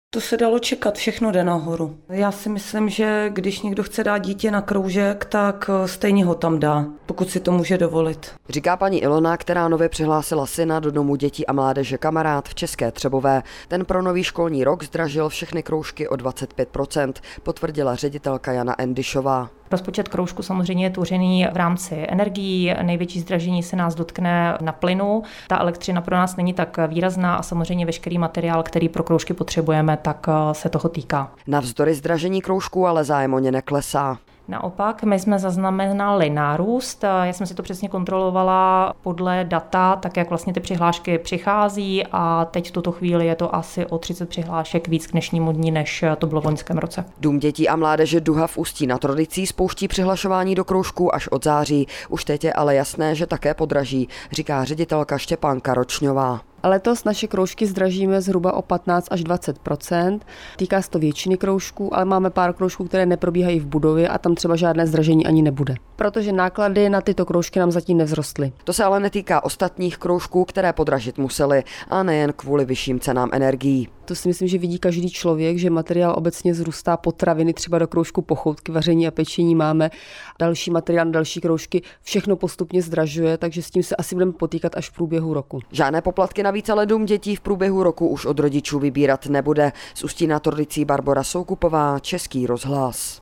To se dalo čekat, všechno jde nahoru. Já si myslím, že když někdo chce dát dítě na kroužek, tak stejně ho tam dá, pokud si to může dovolit. Říká paní Ilona, která nově přihlásila syna do domu dětí a mládeže Kamarád v České Třebové. Ten pro nový školní rok zdražil všechny kroužky o 25%, potvrdila ředitelka Jana Endyšová. Rozpočet kroužku samozřejmě je tvořený v rámci energií, největší zdražení se nás dotkne na plynu. Ta elektřina pro nás není tak výrazná a samozřejmě veškerý materiál, který pro kroužky potřebujeme, tak se toho týká. Navzdory zdražení kroužků ale zájem o ně neklesá. Naopak, my jsme zaznamenali nárůst. Já jsem si to přesně kontrolovala podle data, tak jak vlastně ty přihlášky přichází a teď v tuto chvíli je to asi o 30 přihlášek víc k dnešnímu dni, než to bylo v loňském roce. Dům dětí a mládeže Duha v Ústí nad Orlicí spouští přihlašování do kroužků až od září. Už teď je ale jasné, že také podraží, říká ředitelka Štěpánka Ročňová. Letos naše kroužky zdražíme zhruba o 15 až 20%. Týká se to většiny kroužků, ale máme pár kroužků, které neprobíhají v budově a tam třeba žádné zdražení ani nebude. Protože náklady na tyto kroužky nám zatím nevzrostly. To se ale netýká ostatních kroužků, které podražit musely, a nejen kvůli vyšším cenám energií. To si myslím, že vidí každý člověk, že materiál obecně zrůstá, potraviny, třeba do kroužku pochoutky, vaření a pečení máme, další materiál, další kroužky, všechno postupně zdražuje, takže s tím se asi budeme potýkat až v průběhu roku. Žádné poplatky navíc ale dům dětí v průběhu roku už od rodičů vybírat nebude. Z Ústí nad Orlicí Barbora Soukupová, Český rozhlas.